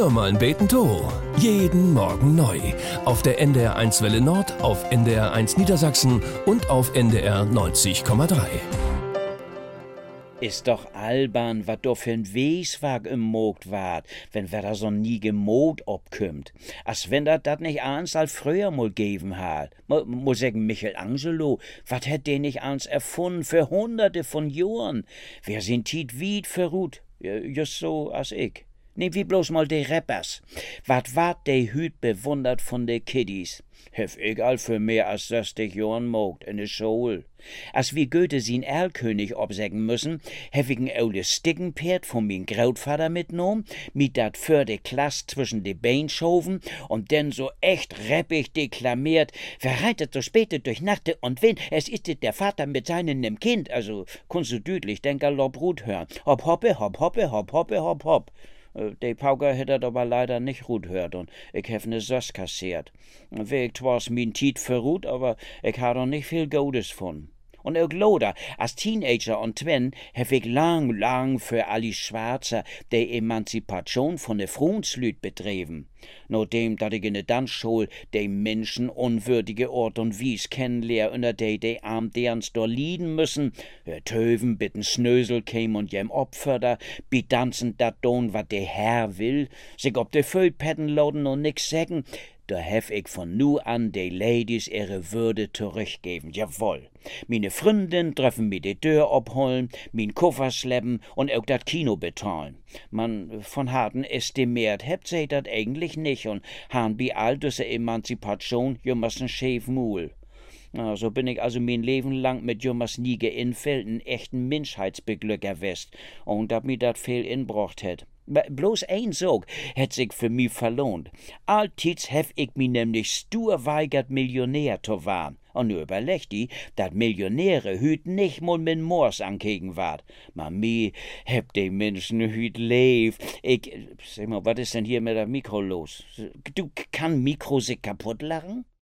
Hör mal beten to. Jeden Morgen neu. Auf der NDR 1 Welle Nord, auf NDR 1 Niedersachsen und auf NDR 90,3. Ist doch albern, wat do für ein Weeswag im Mogt wart, wenn wer da so nie gemot obkümmt. Als wenn dat nicht eins al früher mal geben hat. Muss sagen, Michelangelo, wat hätt den nicht eins erfunden für hunderte von Jahren? Wer sind tit wied verruht? Just so als ich. Nehm wie bloß mal de Rappers. Wat wart de Hüt bewundert von de Kiddies? Hef ich all für mehr als 60 Jahren mogt in de Schule. Als wie Goethe sin Erlkönig obsägen müssen, hef ich ein oudes Stickenpferd von min Grautvater mitnommen, mit dat für de Klass zwischen de Bein schoven und denn so echt rappig deklamiert, verreitet so späte durch Nachte und Wind, es ist der Vater mit seinem Kind, also kunst du düdlich denker lob Rut hören. Hopp hoppe, hopp hoppe, hopp hoppe, hopp hopp. De Pauker hätt dat aber leider nicht gut hört und ich hef ne Söss kassiert. Weg twas min Tiet verruht, aber ich ha doch nicht viel Gutes von. Und auch Loder, als Teenager und Twen, hef ich lang für alle Schwarzer de Emanzipation von de Frauenslüt betrieben. Nachdem, dat ich in de Tanzschule de Menschen unwürdige Ort und Wies kennenlehr, unter de arm derns do lieden müssen, Töven bitten Snösel käm und jem Opferder, bi tanzen dat don, wat de Herr will, sich ob de Füllpetten loden und nix sägen, da hef ich von nu an de Ladies ihre Würde zurückgeben, jawoll. Mine Fründin treffen mi de Tür abholen, min Koffer schleppen und auch dat Kino bezahlen. Man, von harten estimiert hebt se dat eigentlich nicht und han bi all düsse Emanzipation jümmers n scheef Mul. Na, so bin ich also mein Leben lang mit jümmers nie geinfällt en echten Menschheitsbeglücker west und dat mi dat viel inbrocht het. Bloß ein Sog hätt sich für mi verlohnt. Altits hef ich mi nämlich stur weigert, Millionär zu waren. Und nu überlegt die, dat Millionäre hüt nicht mal mit Mors ankegen wart. Ma mi heb de Menschen hüt leef. Sag mal, was ist denn hier mit der Mikro los? Du kann Mikro sich kaputt lachen?